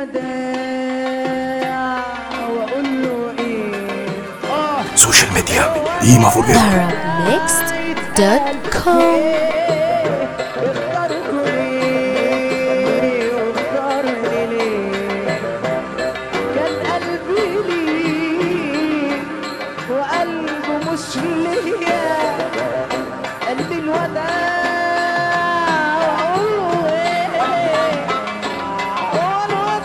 سوشيال ميديا إيما فورجيت arabmixed.com. مش ليا قلبي الوداع وأقوله إيه هو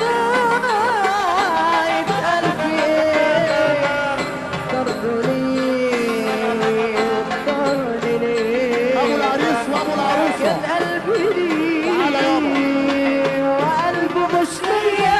الوداع يتقال في إيه اخترته ليه واختارني ليه أبو العريس وأبو العروسة كان قلبي ليه وقلبه مش ليا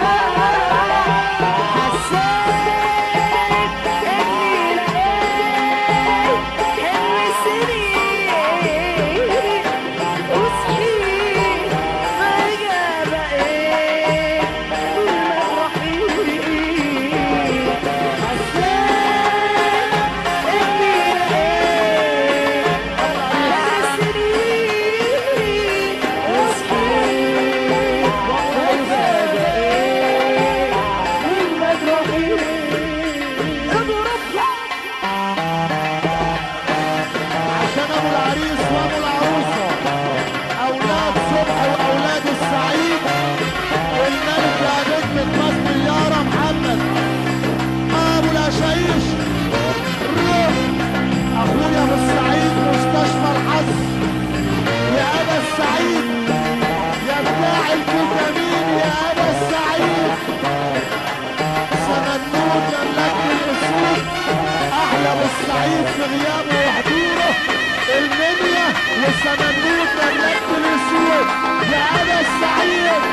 أخويا أبو السعيد مستشفى الحظ يا أبا السعيد يا بتاع الفيتامين يا أبا السعيد سمنود مملكة الأسود أحلى أبو السعيد في غيابه وحضوره المنيا وسمنود مملكة الأسود يا أبا السعيد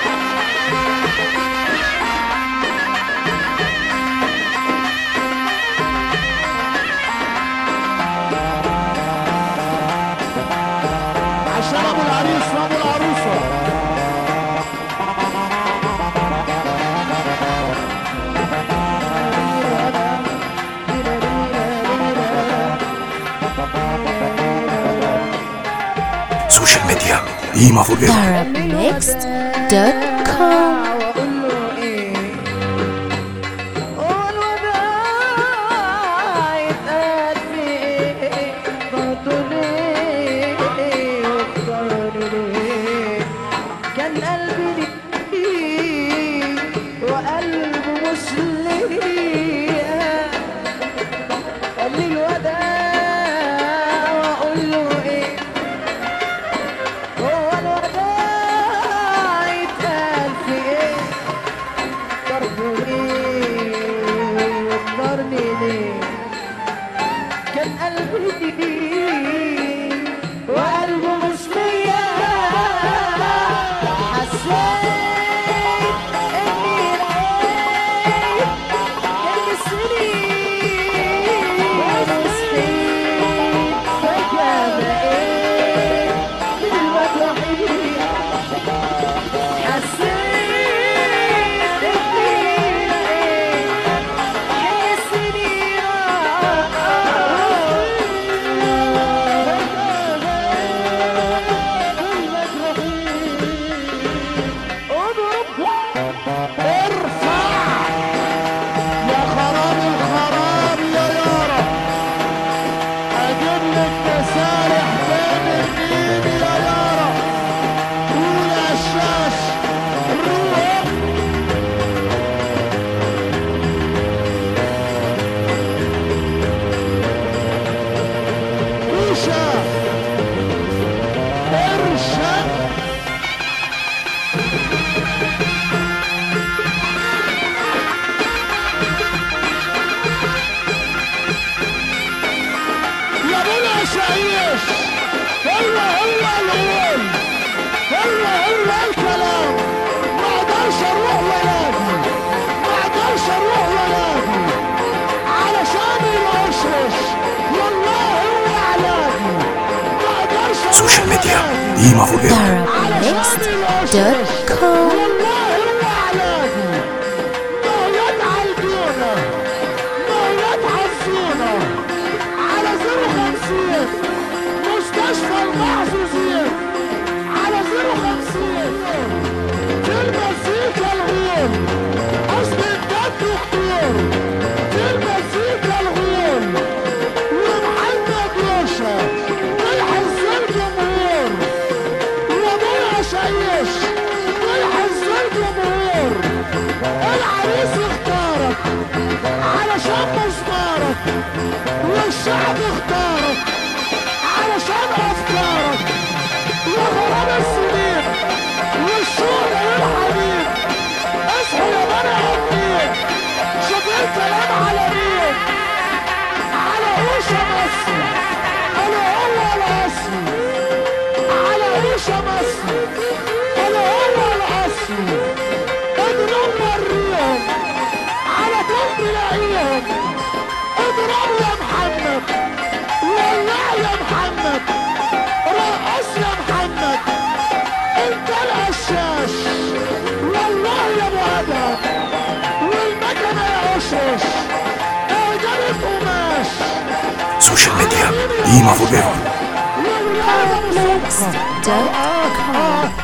عشان ابو العريس وابو العروسه سوشيال ميديا إيما فورجيت arabmixed.com. كان قلبي ليه وقلبه مش ليا قال لي الوداع واقول له ايه هو الوداع يتقال في ايه اخترته ليه واختارني ليه كان قلبي ليه وقلبه مش ليا هو الكلام ما اقدرش اروح ونادي ما اقدرش اروح ونادي علشان يوشوش والله هو علاجي ما اقدرش سوشيال ميديا إيما فورجيت arabmixed.com. والله هو علاجي موت عالجونا موت عالزونا على 050 مستشفى المحظوظين على 050 في المزيكا العريس اختارك علشان مسمارك، والشعب اختارك علشان افكارك، يا غرام السنين والشوق للحبيب. اصحوا يا بني ادمين، شوف الكلام على مين؟ على عيشة مصر، انا هو الاصل. على عيشة مصر، انا هو الاصل. اضرب مريهم على طول تلاقيهم، اضرب يا محمد، ولع يا محمد، رقص يا محمد، انت القشاش والله يا ابو ادهم، والمكنه يا قشش اعجبت قماش. سوشيال ميديا قيمة فوق. والولاد ابو صبحه